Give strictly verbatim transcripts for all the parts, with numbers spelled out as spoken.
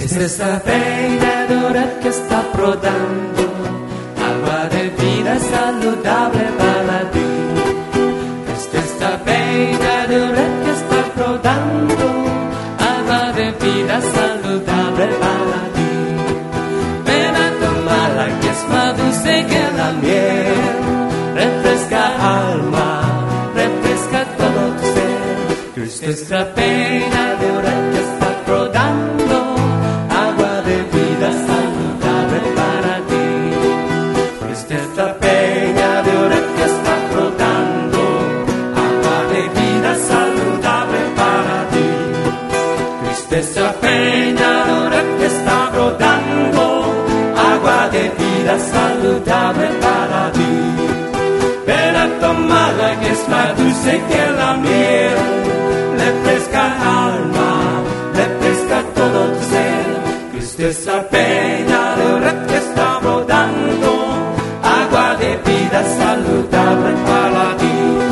Esta es la peinadora que está brotando agua de vida saludable para ti. Esta es la peinadora que está brotando agua de vida saludable para ti. Ven a tomarla que es más dulce que la miel, refresca alma, refresca todo tu ser. Esta es la peinadora que está brotando agua de vida saludable para ti. Esta es la peinadora que está brotando agua de vida saludable para ti. Esta es la peinadora que está brotando agua de vida saludable para ti. Ven a tomarla que es más dulce que la miel, refresca alma, refresca todo tu ser. Esta es la peinadora que está brotando agua de vida saludable para ti.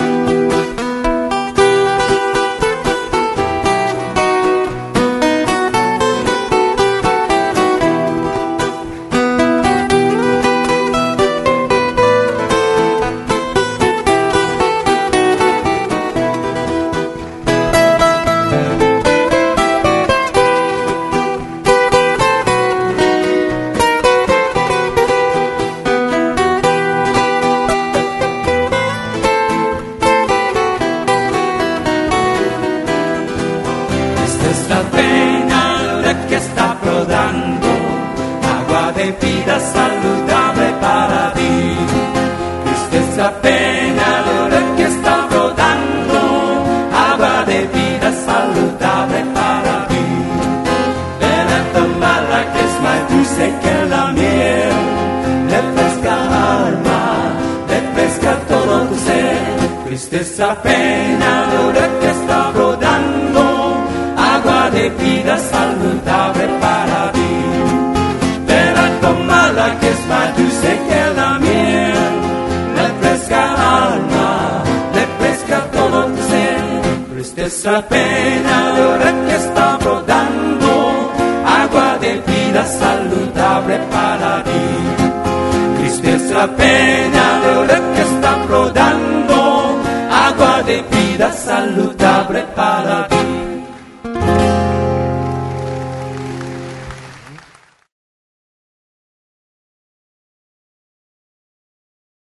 Vida saludable para ti. Esta es la peinadora que está brotando agua de vida saludable para ti. Ven a tomarla que es más dulce que la miel, refresca alma, refresca todo tu ser. Esta es la peinadora que está brotando agua de vida saludable para ti. Tomarla que es más dulce que la miel, refresca alma, refresca todo tu ser. Esta es la peinadora que está brotando agua de vida saludable para ti. Esta es la peinadora